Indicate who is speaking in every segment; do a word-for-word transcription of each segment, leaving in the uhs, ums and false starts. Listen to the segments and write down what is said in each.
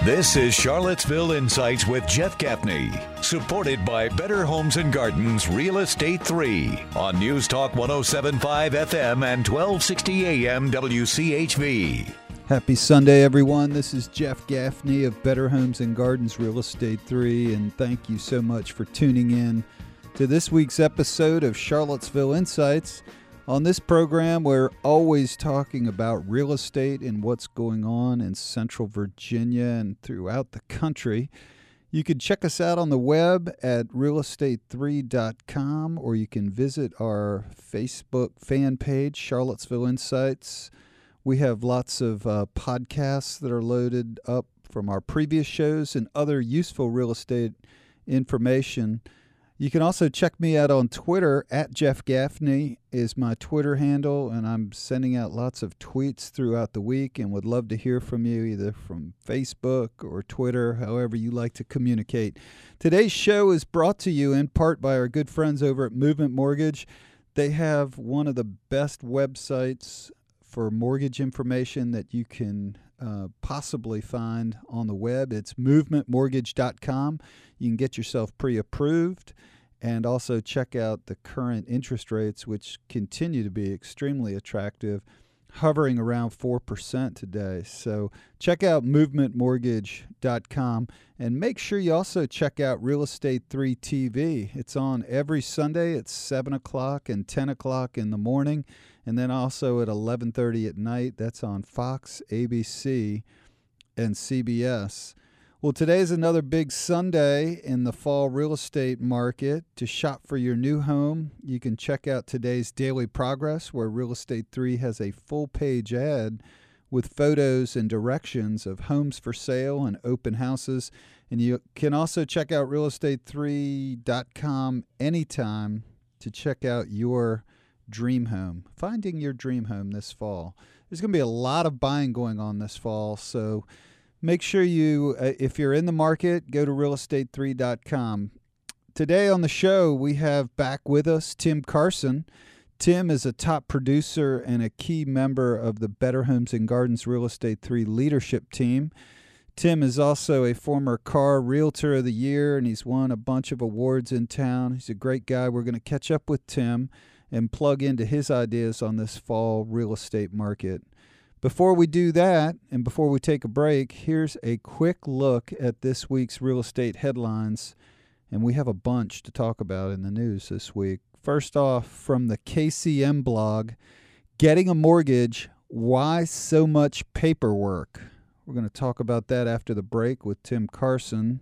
Speaker 1: This is Charlottesville Insights with Jeff Gaffney, supported by Better Homes and Gardens Real Estate three on News Talk one oh seven point five F M and twelve sixty A M W C H V.
Speaker 2: Happy Sunday, everyone. This is Jeff Gaffney of Better Homes and Gardens Real Estate three, and thank you so much for tuning in to this week's episode of Charlottesville Insights. On this program, we're always talking about real estate and what's going on in Central Virginia and throughout the country. You can check us out on the web at real estate three dot com, or you can visit our Facebook fan page, Charlottesville Insights. We have lots of uh, podcasts that are loaded up from our previous shows and other useful real estate information. You can also check me out on Twitter. At Jeff Gaffney is my Twitter handle, and I'm sending out lots of tweets throughout the week and would love to hear from you either from Facebook or Twitter, however you like to communicate. Today's show is brought to you in part by our good friends over at Movement Mortgage. They have one of the best websites for mortgage information that you can uh, possibly find on the web. It's movement mortgage dot com. You can get yourself pre-approved and also check out the current interest rates, which continue to be extremely attractive, hovering around four percent today. So check out movement mortgage dot com, and make sure you also check out Real Estate three T V. It's on every Sunday at seven o'clock and ten o'clock in the morning, and then also at eleven thirty at night. That's on Fox, A B C, and C B S. Well, today's another big Sunday in the fall real estate market. To shop for your new home, you can check out today's Daily Progress, where Real Estate three has a full-page ad with photos and directions of homes for sale and open houses. And you can also check out real estate three dot com anytime to check out your dream home, finding your dream home this fall. There's going to be a lot of buying going on this fall, so make sure you, uh, if you're in the market, go to real estate three dot com. Today on the show, we have back with us Tim Carson. Tim is a top producer and a key member of the Better Homes and Gardens Real Estate three leadership team. Tim is also a former Car Realtor of the Year, and he's won a bunch of awards in town. He's a great guy. We're going to catch up with Tim and plug into his ideas on this fall real estate market. Before we do that, and before we take a break, here's a quick look at this week's real estate headlines, and we have a bunch to talk about in the news this week. First off, from the K C M blog, Getting a Mortgage, Why So Much Paperwork? We're going to talk about that after the break with Tim Carson.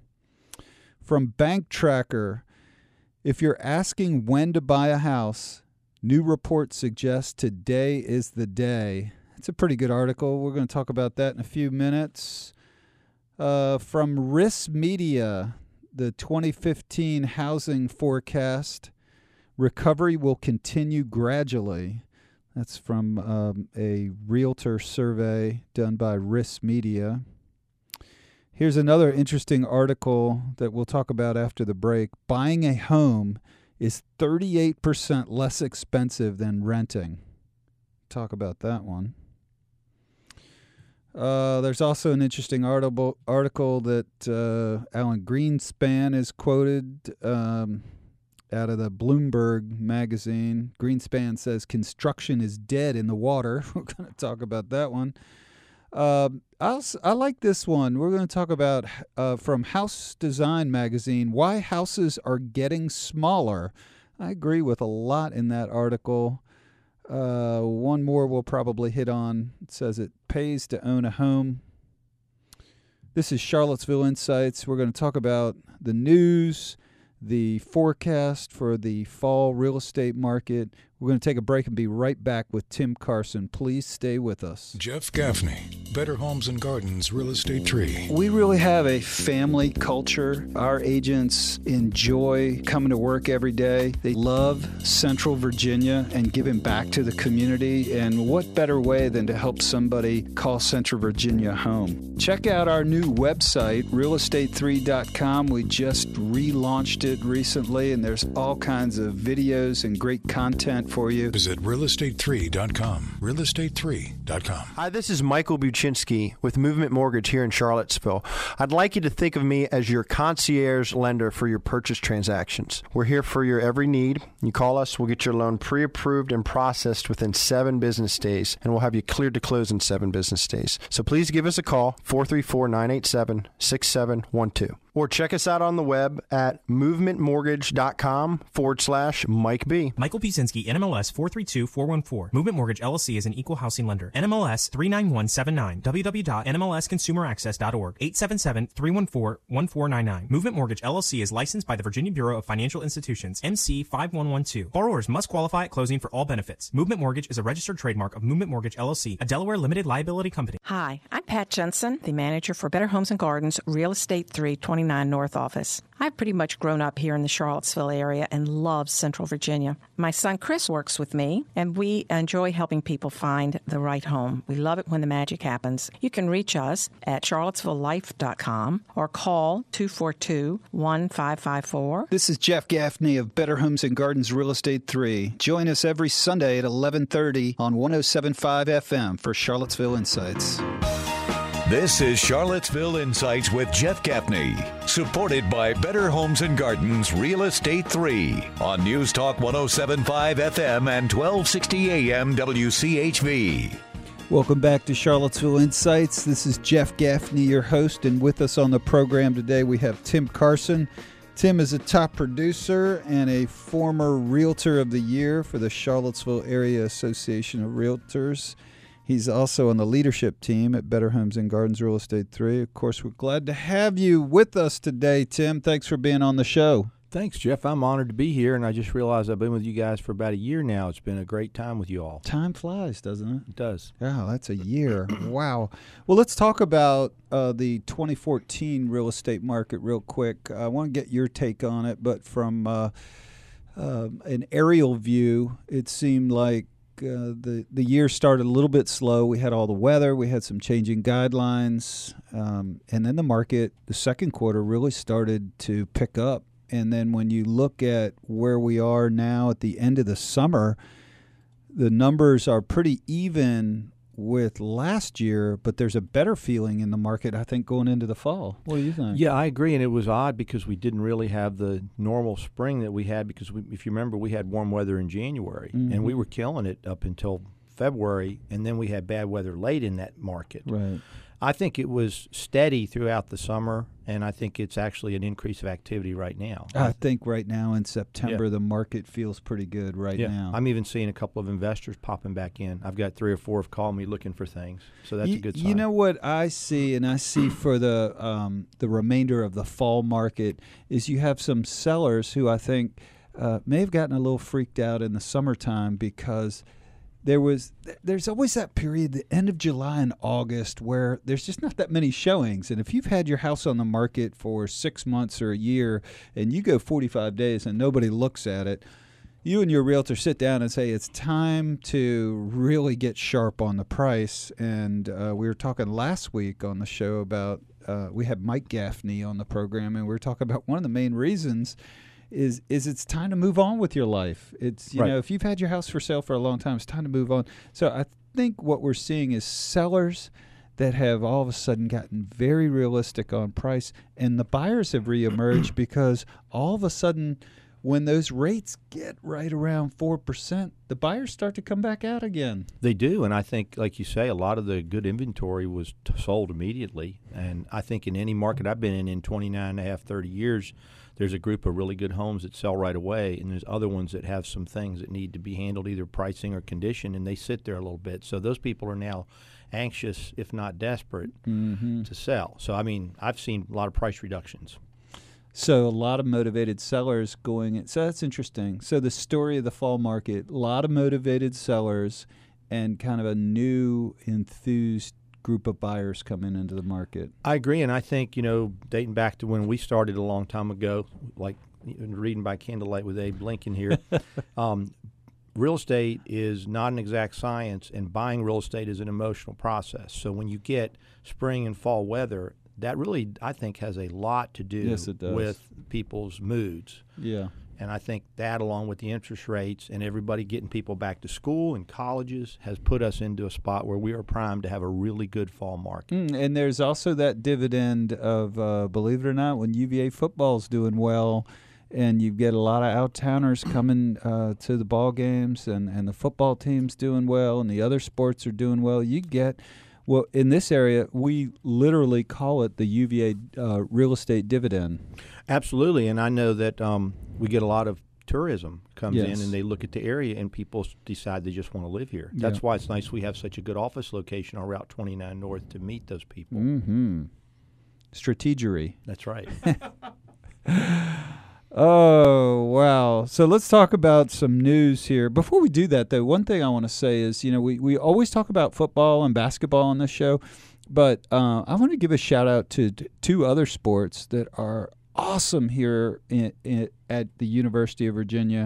Speaker 2: From Bank Tracker, if you're asking when to buy a house, new reports suggest today is the day. It's a pretty good article. We're going to talk about that in a few minutes. Uh, from Riss Media, the twenty fifteen housing forecast, recovery will continue gradually. That's from um, a realtor survey done by Riss Media. Here's another interesting article that we'll talk about after the break. Buying a home is thirty-eight percent less expensive than renting. Talk about that one. Uh, there's also an interesting article article that uh, Alan Greenspan is quoted um, out of the Bloomberg magazine. Greenspan says construction is dead in the water. We're going to talk about that one. Uh, I, I like this one. We're going to talk about, uh, from House Design magazine, why houses are getting smaller. I agree with a lot in that article. Uh, one more we'll probably hit on. It says it pays to own a home. This is Charlottesville Insights. We're going to talk about the news, the forecast for the fall real estate market. We're going to take a break and be right back with Tim Carson. Please stay with us.
Speaker 1: Jeff Gaffney, Better Homes and Gardens Real Estate three.
Speaker 2: We really have a family culture. Our agents enjoy coming to work every day. They love Central Virginia and giving back to the community. And what better way than to help somebody call Central Virginia home? Check out our new website, real estate three dot com. We just relaunched it recently, and there's all kinds of videos and great content for you.
Speaker 1: Visit real estate three dot com. real estate three dot com.
Speaker 3: Hi, this is Michael Buchanan Piesinski with Movement Mortgage here in Charlottesville. I'd like you to think of me as your concierge lender for your purchase transactions. We're here for your every need. You call us, we'll get your loan pre-approved and processed within seven business days, and we'll have you cleared to close in seven business days. So please give us a call, four three four, nine eight seven, six seven one two. Or check us out on the web at movementmortgage.com forward slash Mike B.
Speaker 4: Michael Piesinski, N M L S four three two four one four. Movement Mortgage L L C is an equal housing lender. N M L S three nine one seven nine. w w w dot n m l s consumer access dot org. eight seven seven, three one four, one four nine nine. Movement Mortgage L L C is licensed by the Virginia Bureau of Financial Institutions, M C five one one two. Borrowers must qualify at closing for all benefits. Movement Mortgage is a registered trademark of Movement Mortgage L L C, a Delaware limited liability company.
Speaker 5: Hi, I'm Pat Jensen, the manager for Better Homes and Gardens, Real Estate three twenty-nine North Office. I've pretty much grown up here in the Charlottesville area and love Central Virginia. My son Chris works with me, and we enjoy helping people find the right home. We love it when the magic happens. You can reach us at charlottesville life dot com or call two four two, one five five four.
Speaker 2: This is Jeff Gaffney of Better Homes and Gardens Real Estate three. Join us every Sunday at eleven thirty on one oh seven point five F M for Charlottesville Insights.
Speaker 1: This is Charlottesville Insights with Jeff Gaffney, supported by Better Homes and Gardens Real Estate three on News Talk one oh seven point five F M and twelve sixty A M W C H V.
Speaker 2: Welcome back to Charlottesville Insights. This is Jeff Gaffney, your host, and with us on the program today we have Tim Carson. Tim is a top producer and a former Realtor of the Year for the Charlottesville Area Association of Realtors. He's also on the leadership team at Better Homes and Gardens Real Estate three. Of course, we're glad to have you with us today, Tim. Thanks for being on the show.
Speaker 6: Thanks, Jeff. I'm honored to be here, and I just realized I've been with you guys for about a year now. It's been a great time with you all.
Speaker 2: Time flies, doesn't it?
Speaker 6: It does.
Speaker 2: Yeah, that's a year. Wow. Well, let's talk about uh, the twenty fourteen real estate market real quick. I want to get your take on it, but from uh, uh, an aerial view, it seemed like Uh, the the year started a little bit slow. We had all the weather. We had some changing guidelines. Um, and then the market, the second quarter, really started to pick up. And then when you look at where we are now at the end of the summer, the numbers are pretty even with last year, but there's a better feeling in the market, I think, going into the fall. What do you think?
Speaker 6: Yeah, I agree, and it was odd because we didn't really have the normal spring that we had because, we, if you remember, we had warm weather in January, mm-hmm. and we were killing it up until February, and then we had bad weather late in that market.
Speaker 2: Right.
Speaker 6: I think it was steady throughout the summer, and I think it's actually an increase of activity right now.
Speaker 2: I think right now in September,
Speaker 6: yeah.
Speaker 2: the market feels pretty good right
Speaker 6: yeah.
Speaker 2: now.
Speaker 6: I'm even seeing a couple of investors popping back in. I've got three or four have called me looking for things, so that's
Speaker 2: you,
Speaker 6: a good sign.
Speaker 2: You know what I see, and I see for the um, the remainder of the fall market, is you have some sellers who I think uh, may have gotten a little freaked out in the summertime because There was, there's always that period, the end of July and August, where there's just not that many showings. And if you've had your house on the market for six months or a year and you go forty-five days and nobody looks at it, you and your realtor sit down and say, it's time to really get sharp on the price. And uh, we were talking last week on the show about, uh, we had Mike Gaffney on the program, and we were talking about one of the main reasons is is it's time to move on with your life. It's, you
Speaker 6: right.
Speaker 2: know, if you've had your house for sale for a long time, it's time to move on. So I think what we're seeing is sellers that have all of a sudden gotten very realistic on price, and the buyers have reemerged because all of a sudden when those rates get right around four percent, the buyers start to come back out again.
Speaker 6: They do, and I think, like you say, a lot of the good inventory was t- sold immediately. And I think in any market I've been in in twenty-nine and a half, thirty years, there's a group of really good homes that sell right away, and there's other ones that have some things that need to be handled, either pricing or condition, and they sit there a little bit. So those people are now anxious, if not desperate, mm-hmm. to sell. So, I mean, I've seen a lot of price reductions.
Speaker 2: So a lot of motivated sellers going in. So that's interesting. So the story of the fall market, a lot of motivated sellers and kind of a new enthused group of buyers coming into the market.
Speaker 6: I agree, and I think, you know, dating back to when we started a long time ago, like reading by candlelight with Abe Lincoln here, um, real estate is not an exact science, and buying real estate is an emotional process. So when you get spring and fall weather, that really, I think, has a lot to do
Speaker 2: yes, it does.
Speaker 6: with people's moods.
Speaker 2: Yeah.
Speaker 6: And I think that, along with the interest rates and everybody getting people back to school and colleges, has put us into a spot where we are primed to have a really good fall market.
Speaker 2: Mm, and there's also that dividend of, uh, believe it or not, when U V A football's doing well, and you get a lot of out-towners coming uh, to the ball games, and, and the football team's doing well, and the other sports are doing well, you get, well, in this area, we literally call it the U V A uh, real estate dividend.
Speaker 6: Absolutely, and I know that um, we get a lot of tourism comes
Speaker 2: Yes.
Speaker 6: in, and they look at the area, and people s- decide they just want to live here. That's
Speaker 2: Yeah.
Speaker 6: why it's nice we have such a good office location on Route twenty-nine North to meet those people.
Speaker 2: Mm-hmm. Strategery.
Speaker 6: That's right.
Speaker 2: Oh, wow. So let's talk about some news here. Before we do that, though, one thing I want to say is, you know, we, we always talk about football and basketball on this show, but uh, I want to give a shout out to t- two other sports that are awesome here in, in, at the University of Virginia,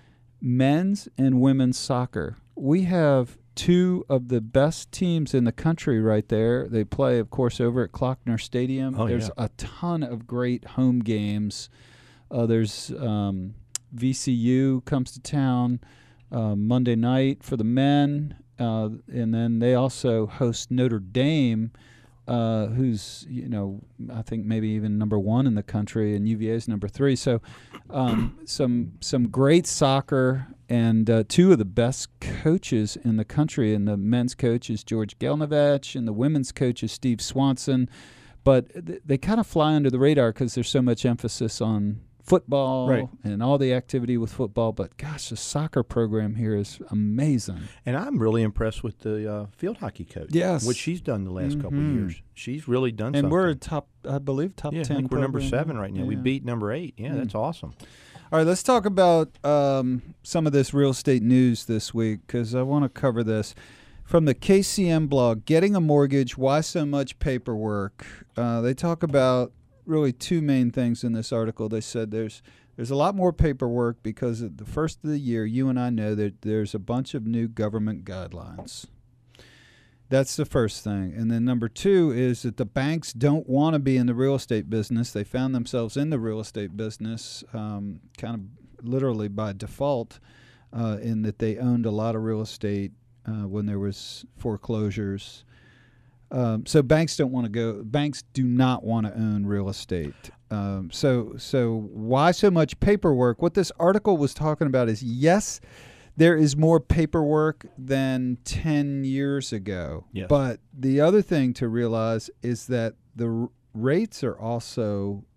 Speaker 2: men's and women's soccer. We have two of the best teams in the country right there. They play, of course, over at Klockner Stadium.
Speaker 6: Oh,
Speaker 2: There's
Speaker 6: yeah.
Speaker 2: a ton of great home games. Uh, there's um, V C U comes to town uh, Monday night for the men, uh, and then they also host Notre Dame, uh, who's, you know, I think maybe even number one in the country, and U V A is number three. So um, some some great soccer, and uh, two of the best coaches in the country. And the men's coach is George Gelnovich, and the women's coach is Steve Swanson. But th- they kind of fly under the radar because there's so much emphasis on football
Speaker 6: Right.
Speaker 2: and all the activity with football. But gosh, the soccer program here is amazing.
Speaker 6: And I'm really impressed with the uh, field hockey coach.
Speaker 2: Yes.
Speaker 6: What she's done the last couple of
Speaker 2: Mhm.
Speaker 6: years. She's really done
Speaker 2: And
Speaker 6: something.
Speaker 2: we're a top, I believe, top
Speaker 6: yeah,
Speaker 2: ten.
Speaker 6: I think we're number
Speaker 2: program.
Speaker 6: seven right now. We
Speaker 2: Yeah.
Speaker 6: beat number eight. Yeah,
Speaker 2: Mm.
Speaker 6: that's awesome.
Speaker 2: All right, let's talk about um, some of this real estate news this week because I want to cover this. From the K C M blog, Getting a Mortgage, Why So Much Paperwork. Uh, they talk about really two main things in this article. They said there's there's a lot more paperwork because at the first of the year, you and I know that there's a bunch of new government guidelines. That's the first thing. And then number two is that the banks don't want to be in the real estate business. They found themselves in the real estate business um, kind of literally by default uh, in that they owned a lot of real estate uh, when there was foreclosures. Um, so banks don't want to go. Banks do not want to own real estate. Um, so so why so much paperwork? What this article was talking about is yes, there is more paperwork than ten years ago.
Speaker 6: Yes.
Speaker 2: But the other thing to realize is that the r- rates are also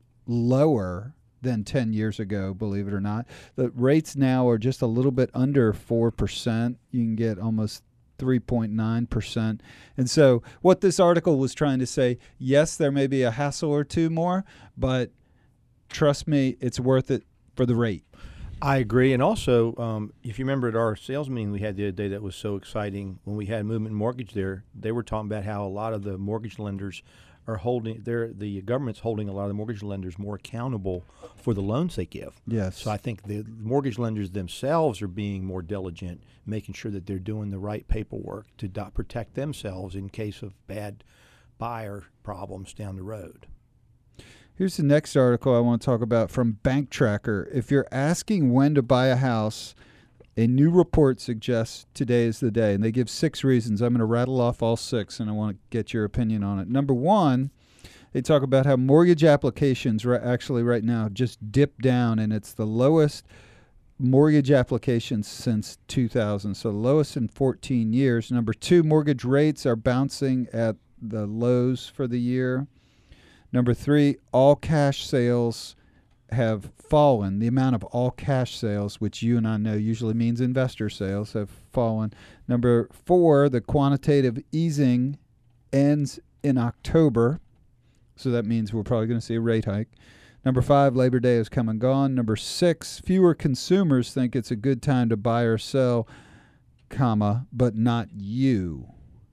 Speaker 2: lower than ten years ago, believe it or not. The rates now are just a little bit under four percent. You can get almost three point nine percent. And so what this article was trying to say, yes, there may be a hassle or two more, but trust me, it's worth it for the rate.
Speaker 6: I agree. And also, um, if you remember at our sales meeting we had the other day that was so exciting, when we had Movement Mortgage there, they were talking about how a lot of the mortgage lenders are holding, they're, the government's holding a lot of the mortgage lenders more accountable for the loans they give.
Speaker 2: Yes.
Speaker 6: So I think the mortgage lenders themselves are being more diligent, making sure that they're doing the right paperwork to do- protect themselves in case of bad buyer problems down the road.
Speaker 2: Here's the next article I want to talk about from Bank Tracker. If you're asking when to buy a house, a new report suggests today is the day. And they give six reasons. I'm going to rattle off all six, and I want to get your opinion on it. Number one, they talk about how mortgage applications right, actually right now just dipped down, and it's the lowest mortgage applications since two thousand, so the lowest in fourteen years. Number two, mortgage rates are bouncing at the lows for the year. Number three, all cash sales have fallen. The amount of all cash sales, which you and I know usually means investor sales, have fallen. Number four, the quantitative easing ends in October, so that means we're probably going to see a rate hike. Number five, Labor Day has come and gone. Number six, fewer consumers think it's a good time to buy or sell, comma, but not you.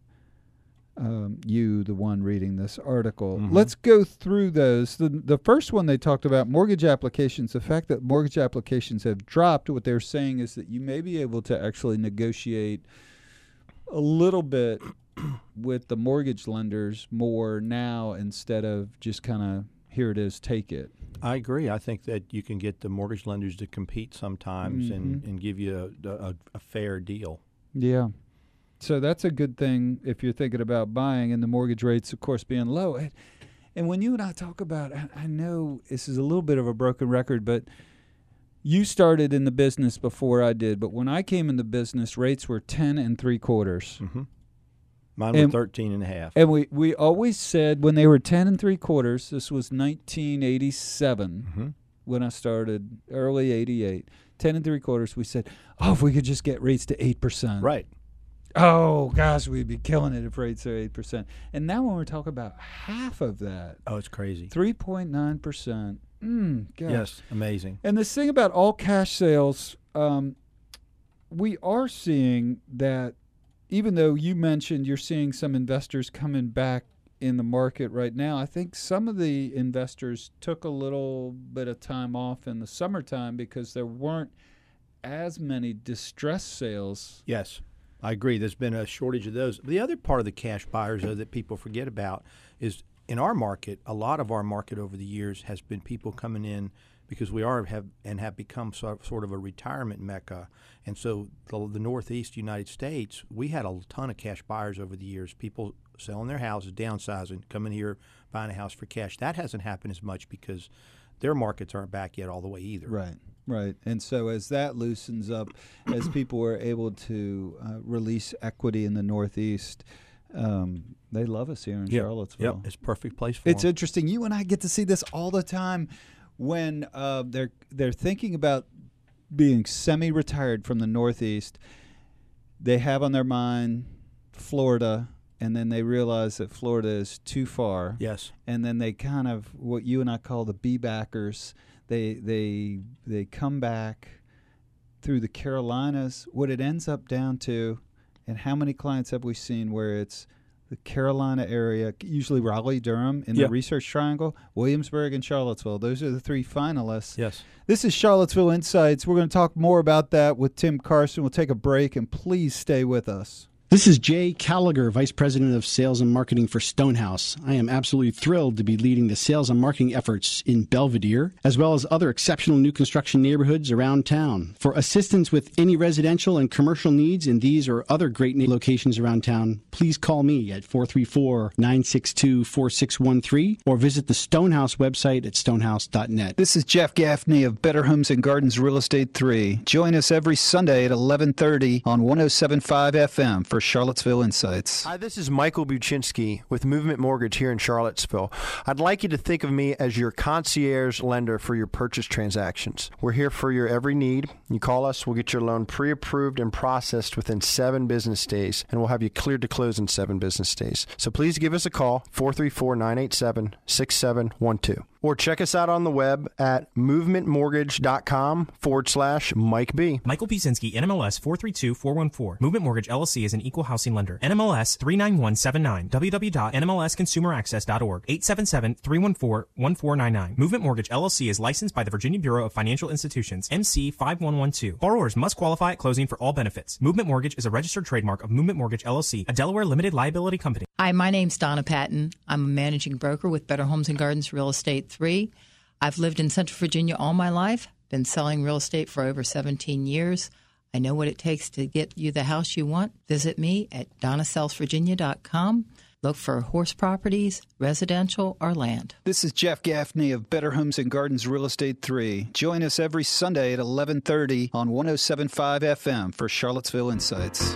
Speaker 2: Um, you, the one reading this article.
Speaker 6: Mhm.
Speaker 2: Let's go through those. The, the first one they talked about, mortgage applications. The fact that mortgage applications have dropped, what they're saying is that you may be able to actually negotiate a little bit with the mortgage lenders more now instead of just kind of, here it is, take it.
Speaker 6: I agree. I think that you can get the mortgage lenders to compete sometimes
Speaker 2: Mm-hmm.
Speaker 6: and, and give you a, a, a fair deal.
Speaker 2: Yeah. So that's a good thing if you're thinking about buying, and the mortgage rates, of course, being low. And, and when you and I talk about, I, I know this is a little bit of a broken record, but you started in the business before I did. But when I came in the business, rates were ten and three quarters.
Speaker 6: Mm-hmm. Mine
Speaker 2: And-
Speaker 6: were thirteen and a half.
Speaker 2: And we, we always said when they were ten and three quarters, this was nineteen eighty-seven
Speaker 6: Mm-hmm.
Speaker 2: when I started, early eighty-eight, ten and three quarters, we said, oh, if we could just get rates to eight percent.
Speaker 6: Right.
Speaker 2: Oh, gosh, we'd be killing it if rates are eight percent. And now when we're talking about half of that,
Speaker 6: Oh, it's crazy.
Speaker 2: three point nine percent. Mm, gosh.
Speaker 6: Yes, amazing.
Speaker 2: And this thing about all cash sales, um, we are seeing that, even though you mentioned you're seeing some investors coming back in the market right now, I think some of the investors took a little bit of time off in the summertime because there weren't as many distressed sales.
Speaker 6: Yes, I agree. There's been a shortage of those. The other part of the cash buyers, though, that people forget about is in our market, a lot of our market over the years has been people coming in because we are have and have become sort sort of a retirement mecca. And so the, the Northeast United States, we had a ton of cash buyers over the years, people selling their houses, downsizing, coming here, buying a house for cash. That hasn't happened as much because their markets aren't back yet all the way either.
Speaker 2: Right, right. And so as that loosens up, as people are able to uh, release equity in the Northeast, um, they love us here in
Speaker 6: Yep.
Speaker 2: Charlottesville.
Speaker 6: Yep, it's a perfect place for
Speaker 2: It's
Speaker 6: them.
Speaker 2: interesting. You and I get to see this all the time when uh, they're they're thinking about being semi-retired from the Northeast. They have on their mind Florida, and then they realize that Florida is too far.
Speaker 6: Yes.
Speaker 2: And then they kind of, what you and I call the B-backers, they they they come back through the Carolinas. What it ends up down to, and how many clients have we seen where it's the Carolina area, usually Raleigh, Durham, in
Speaker 6: Yeah.
Speaker 2: the Research Triangle, Williamsburg, and Charlottesville. Those are the three finalists.
Speaker 6: Yes.
Speaker 2: This is Charlottesville Insights. We're going to talk more about that with Tim Carson. We'll take a break, and please stay with us.
Speaker 7: This is Jay Callagher, Vice President of Sales and Marketing for Stonehouse. I am absolutely thrilled to be leading the sales and marketing efforts in Belvedere, as well as other exceptional new construction neighborhoods around town. For assistance with any residential and commercial needs in these or other great locations around town, please call me at four three four, nine six two, four six one three or visit the Stonehouse website at stonehouse dot net.
Speaker 2: This is Jeff Gaffney of Better Homes and Gardens Real Estate three. Join us every Sunday at eleven thirty on one oh seven point five F M for Charlottesville Insights.
Speaker 3: Hi, this is Michael Buczynski with Movement Mortgage here in Charlottesville. I'd like you to think of me as your concierge lender for your purchase transactions. We're here for your every need. You call us, we'll get your loan pre-approved and processed within seven business days, and we'll have you cleared to close in seven business days. So please give us a call, four three four, nine eight seven, six seven one two. Or check us out on the web at movementmortgage.com forward slash Mike B.
Speaker 4: Michael Pisinski, N M L S four three two four one four. Movement Mortgage L L C is an equal housing lender. N M L S three nine one seven nine. w w w dot n m l s consumer access dot org. eight seven seven, three one four, one four nine nine. Movement Mortgage L L C is licensed by the Virginia Bureau of Financial Institutions, M C five one one two. Borrowers must qualify at closing for all benefits. Movement Mortgage is a registered trademark of Movement Mortgage L L C, a Delaware limited liability company.
Speaker 8: Hi, my name's Donna Patton. I'm a managing broker with Better Homes and Gardens Real Estate three. I've lived in Central Virginia all my life, been selling real estate for over seventeen years. I know what it takes to get you the house you want. Visit me at donna sells virginia dot com. Look for horse properties, residential, or land.
Speaker 2: This is Jeff Gaffney of Better Homes and Gardens Real Estate three. Join us every Sunday at eleven thirty on one oh seven point five F M for Charlottesville Insights.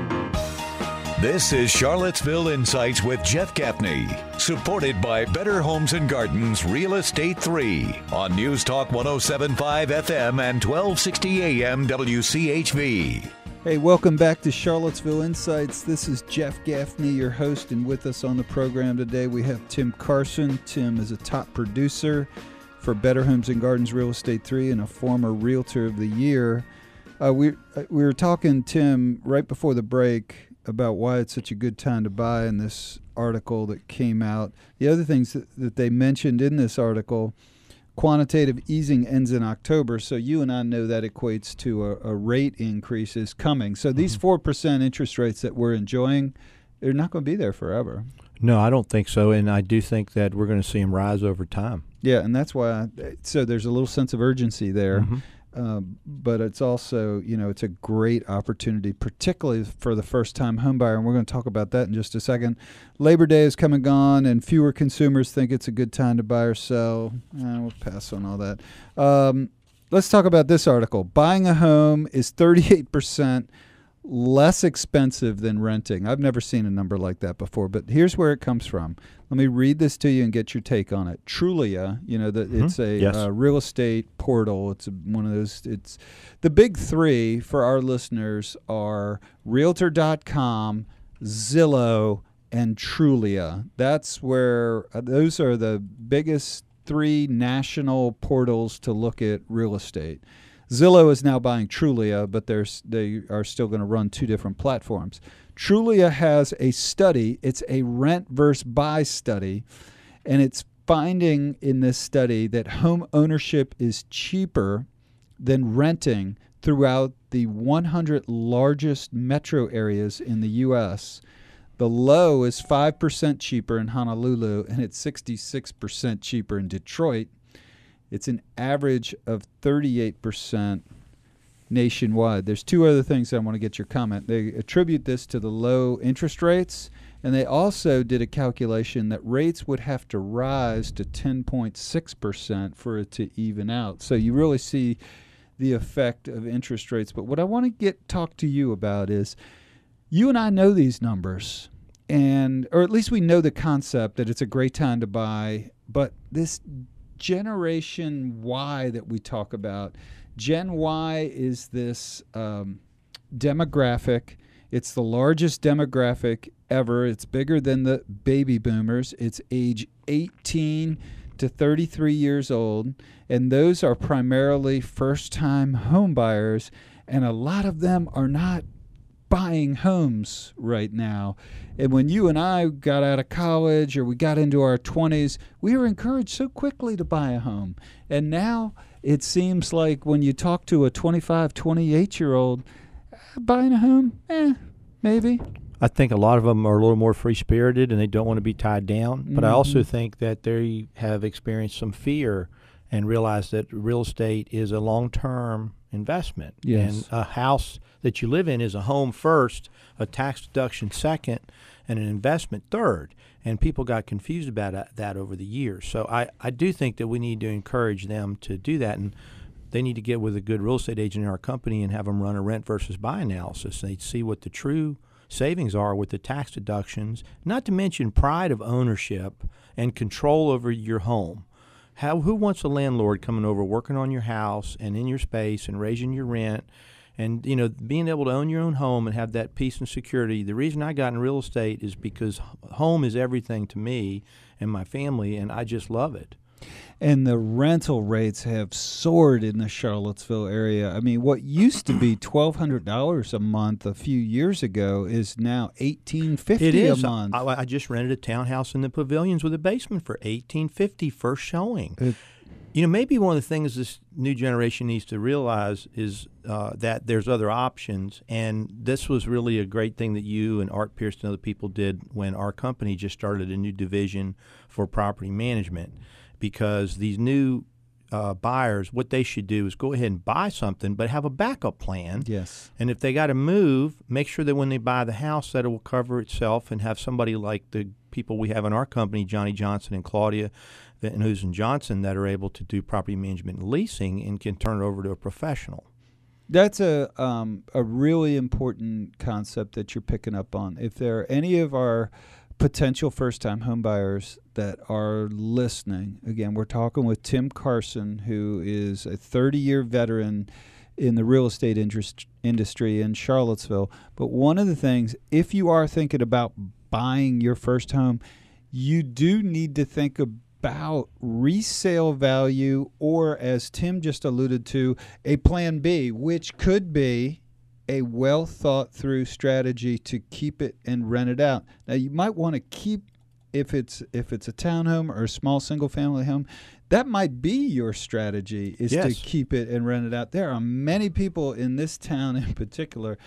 Speaker 1: This is Charlottesville Insights with Jeff Gaffney, supported by Better Homes and Gardens Real Estate three on News Talk one oh seven point five F M and twelve sixty A M W C H V.
Speaker 2: Hey, welcome back to Charlottesville Insights. This is Jeff Gaffney, your host, and with us on the program today we have Tim Carson. Tim is a top producer for Better Homes and Gardens Real Estate three and a former Realtor of the Year. Uh, we, uh, we were talking, Tim, right before the break about why it's such a good time to buy in this article that came out. The other things that, that they mentioned in this article, quantitative easing ends in October, so you and I know that equates to a, a rate increase is coming. So these four percent interest rates that we're enjoying, they're not going to be there forever.
Speaker 6: No, I don't think so, and I do think that we're going to see them rise over time.
Speaker 2: Yeah, and that's why. I, so there's a little sense of urgency there.
Speaker 3: Mm-hmm.
Speaker 2: Um, but it's also, you know, it's a great opportunity, particularly for the first-time homebuyer, and we're going to talk about that in just a second. Labor Day is come and gone, and fewer consumers think it's a good time to buy or sell. Eh, we'll pass on all that. Um, let's talk about this article. Buying a home is thirty-eight percent less expensive than renting. I've never seen a number like that before, but here's where it comes from. Let me read this to you and get your take on it. Trulia, you know, the, mm-hmm. it's a
Speaker 3: yes.
Speaker 2: uh, real estate portal. It's a, one of those. It's the big three for our listeners are Realtor dot com, Zillow, and Trulia. That's where uh, those are the biggest three national portals to look at real estate. Zillow is now buying Trulia, but there's, they are still going to run two different platforms. Trulia has a study. It's a rent versus buy study, and it's finding in this study that home ownership is cheaper than renting throughout the one hundred largest metro areas in the U S. The low is five percent cheaper in Honolulu, and it's sixty-six percent cheaper in Detroit. It's an average of thirty-eight percent nationwide. There's two other things I want to get your comment. They attribute this to the low interest rates, and they also did a calculation that rates would have to rise to ten point six percent for it to even out. So you really see the effect of interest rates. But what I want to get talk to you about is you and I know these numbers, and or at least we know the concept that it's a great time to buy, but this Generation Y that we talk about, Gen Y is this um, demographic. It's the largest demographic ever. It's bigger than the baby boomers. It's age eighteen to thirty-three years old, and those are primarily first-time home buyers, and a lot of them are not buying homes right now. And when you and I got out of college or we got into our twenties, we were encouraged so quickly to buy a home. And now it seems like when you talk to a twenty-five, twenty-eight-year-old, buying a home, eh, maybe.
Speaker 6: I think a lot of them are a little more free-spirited and they don't want to be tied down. But mm-hmm. I also think that they have experienced some fear and realize that real estate is a long-term investment.
Speaker 2: Yes.
Speaker 6: And a house that you live in is a home first, a tax deduction second, and an investment third. And people got confused about that over the years. So I, I do think that we need to encourage them to do that. And they need to get with a good real estate agent in our company and have them run a rent versus buy analysis. They'd see what the true savings are with the tax deductions, not to mention pride of ownership and control over your home. How, who wants a landlord coming over, working on your house and in your space and raising your rent and, you know, being able to own your own home and have that peace and security? The reason I got in real estate is because home is everything to me and my family, and I just love it.
Speaker 2: And the rental rates have soared in the Charlottesville area. I mean, what used to be twelve hundred dollars a month a few years ago is now eighteen fifty
Speaker 6: it is.
Speaker 2: a month.
Speaker 6: I, I just rented a townhouse in the Pavilions with a basement for eighteen fifty first showing. It, you know, maybe one of the things this new generation needs to realize is uh, that there's other options. And this was really a great thing that you and Art Pierce and other people did when our company just started a new division for property management. Because these new uh, buyers, what they should do is go ahead and buy something, but have a backup plan.
Speaker 2: Yes.
Speaker 6: And if they got to move, make sure that when they buy the house that it will cover itself, and have somebody like the people we have in our company, Johnny Johnson and Claudia Van Hoosen Johnson, that are able to do property management and leasing and can turn it over to a professional.
Speaker 2: That's a um, a really important concept that you're picking up on. If there are any of our potential first-time homebuyers that are listening, again, we're talking with Tim Carson, who is a thirty-year veteran in the real estate interest, industry in Charlottesville. But one of the things, if you are thinking about buying your first home, you do need to think about resale value, or, as Tim just alluded to, a plan B, which could be a well-thought-through strategy to keep it and rent it out. Now, you might want to keep, if it's if it's a townhome or a small single-family home, that might be your strategy, is
Speaker 6: yes.
Speaker 2: to keep it and rent it out. There are many people in this town in particular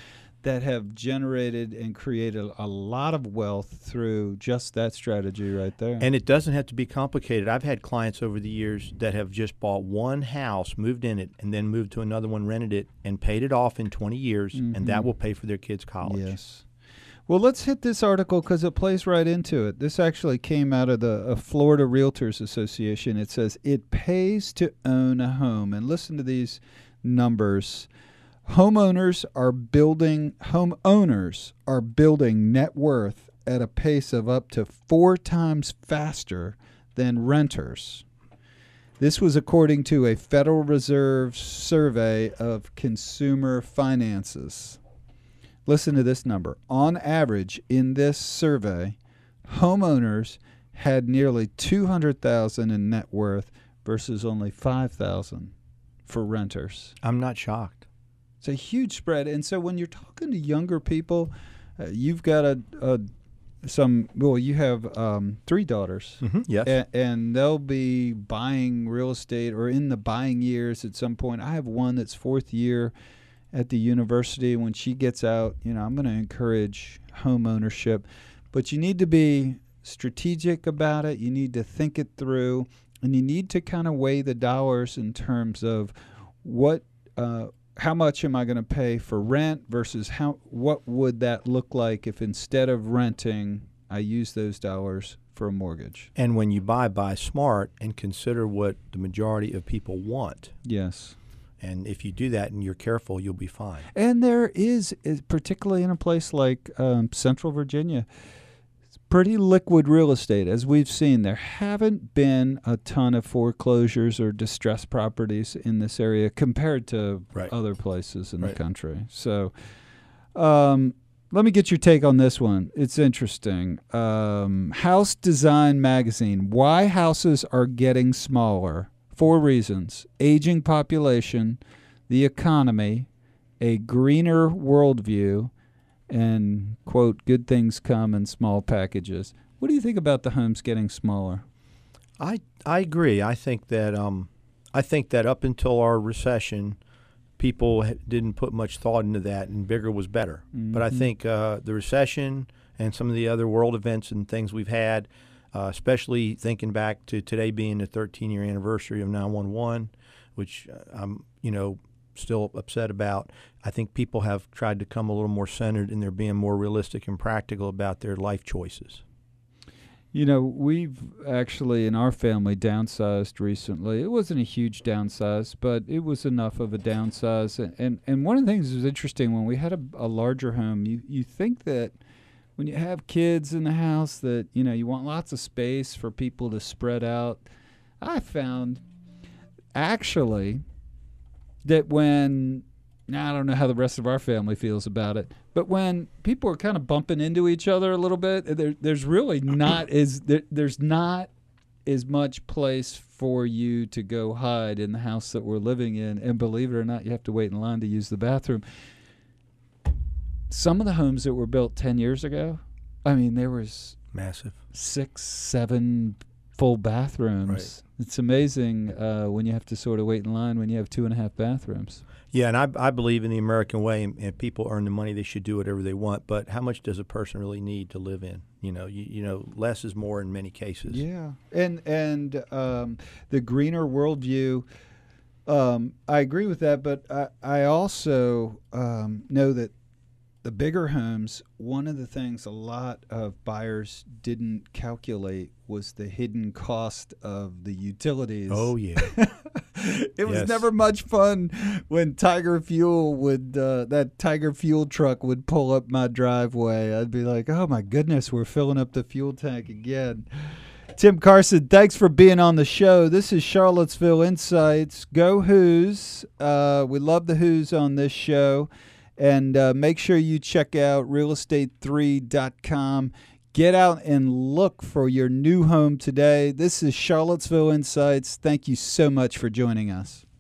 Speaker 2: that have generated and created a lot of wealth through just that strategy right there.
Speaker 6: And it doesn't have to be complicated. I've had clients over the years that have just bought one house, moved in it, and then moved to another one, rented it, and paid it off in twenty years, mm-hmm. and that will pay for their kids' college.
Speaker 2: Yes. Well, let's hit this article because it plays right into it. This actually came out of the uh, Florida Realtors Association. It says, it pays to own a home. And listen to these numbers. Homeowners are building homeowners are building net worth at a pace of up to four times faster than renters. This was according to a Federal Reserve survey of consumer finances. Listen to this number. On average, in this survey, homeowners had nearly two hundred thousand dollars in net worth versus only five thousand dollars for renters.
Speaker 6: I'm not shocked.
Speaker 2: It's a huge spread. And so when you're talking to younger people, uh, you've got a, a some, well, you have um, three daughters.
Speaker 6: Mm-hmm, yes.
Speaker 2: A, and they'll be buying real estate or in the buying years at some point. I have one that's fourth year at the university. When she gets out, you know, I'm going to encourage home ownership. But you need to be strategic about it. You need to think it through. And you need to kind of weigh the dollars in terms of what, uh, how much am I going to pay for rent versus how, what would that look like if instead of renting, I use those dollars for a mortgage.
Speaker 6: And when you buy, buy smart and consider what the majority of people want.
Speaker 2: Yes.
Speaker 6: And if you do that and you're careful, you'll be fine.
Speaker 2: And there is, particularly in a place like um, Central Virginia, it's pretty liquid real estate. As we've seen, there haven't been a ton of foreclosures or distressed properties in this area compared to
Speaker 6: right.
Speaker 2: other places in
Speaker 6: right.
Speaker 2: the country. So um, let me get your take on this one. It's interesting. Um, House Design Magazine, why houses are getting smaller. Four reasons: aging population, the economy, a greener worldview, and, quote, good things come in small packages. What do you think about the homes getting smaller?
Speaker 6: I I agree. I think that um I think that up until our recession, people ha- didn't put much thought into that, and bigger was better. Mm-hmm. But I think uh, the recession and some of the other world events and things we've had, Uh, especially thinking back to today being the thirteen-year anniversary of nine one one, which I'm, you know, still upset about. I think people have tried to come a little more centered, and they're being more realistic and practical about their life choices.
Speaker 2: You know, we've actually in our family downsized recently. It wasn't a huge downsize, but it was enough of a downsize. And and, and one of the things that was interesting when we had a, a larger home, you, you think that when you have kids in the house that, you know, you want lots of space for people to spread out. I found actually that when, now I don't know how the rest of our family feels about it, but when people are kind of bumping into each other a little bit, there, there's really not as, there, there's not as much place for you to go hide in the house that we're living in. And believe it or not, you have to wait in line to use the bathroom. Some of the homes that were built ten years ago, I mean, there was
Speaker 6: massive
Speaker 2: six, seven full bathrooms.
Speaker 6: Right.
Speaker 2: It's amazing uh, when you have to sort of wait in line when you have two and a half bathrooms.
Speaker 6: Yeah, and I, I believe in the American way, and, and people earn the money, they should do whatever they want. But how much does a person really need to live in? You know, you, you know, less is more in many cases.
Speaker 2: Yeah, and and um, the greener worldview. Um, I agree with that, but I I also um, know that the bigger homes, one of the things a lot of buyers didn't calculate was the hidden cost of the utilities.
Speaker 6: Oh, yeah.
Speaker 2: It was
Speaker 6: yes.
Speaker 2: never much fun when Tiger Fuel would, uh, that Tiger Fuel truck would pull up my driveway. I'd be like, oh, my goodness, we're filling up the fuel tank again. Tim Carson, thanks for being on the show. This is Charlottesville Insights. Go Who's. Uh, we love the Who's on this show. And uh, make sure you check out real estate three dot com. Get out and look for your new home today. This is Charlottesville Insights. Thank you so much for joining us.